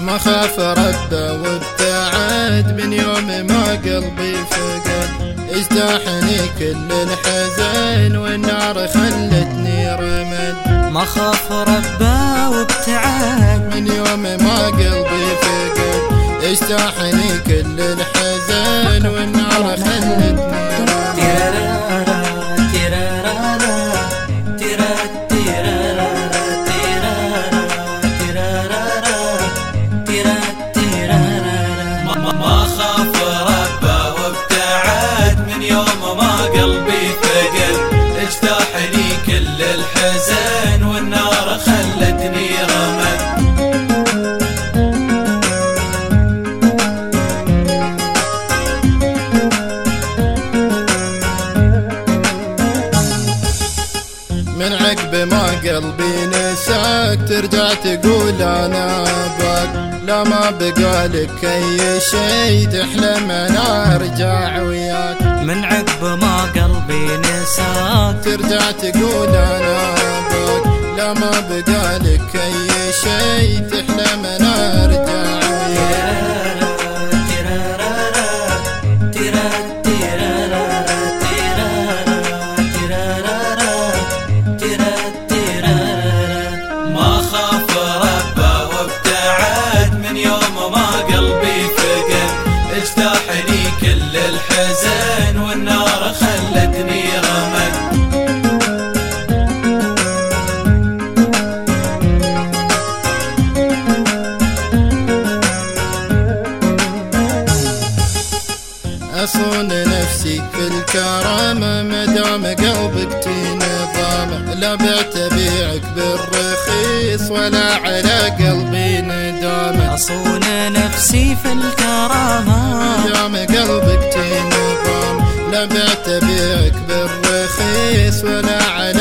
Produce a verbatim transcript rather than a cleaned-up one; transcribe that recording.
ما خاف ربه وابتعد من يوم ما قلبي فقد اجتاحني كل الحزن والنار خلتني رمد. ما خاف ربه وابتعد من يوم ما قلبي فقد اجتاحني كل الحزن والنار خلتني رمد. ما خاف ربه وابتعد من يوم ما قلبي فقد اجتاحني كل الحزن والنار خلتني رمد. من عقب ما قلبي نساك ترجع تقول انا باك، لا ما بقالك اي شي تحلم انا ارجع وياك. من عقب ما قلبي نساك ترجع تقول انا باك، لا ما بقالك اي شي تحلم انا ارجع وياك. ما خاف ربه وابتعد من يوم ما قلبي فقد اجتاحني كل الحزن والنار خلتني رمد. أصون نفسي في الكرامة مدام قلبك تنظامه، لا بعت بيعك بالرخيص ولا على قلبي ندامه. أصون نفسي في الكرامة مدام قلبك تنظامه، لا بعت بيعك بالرخيص ولا على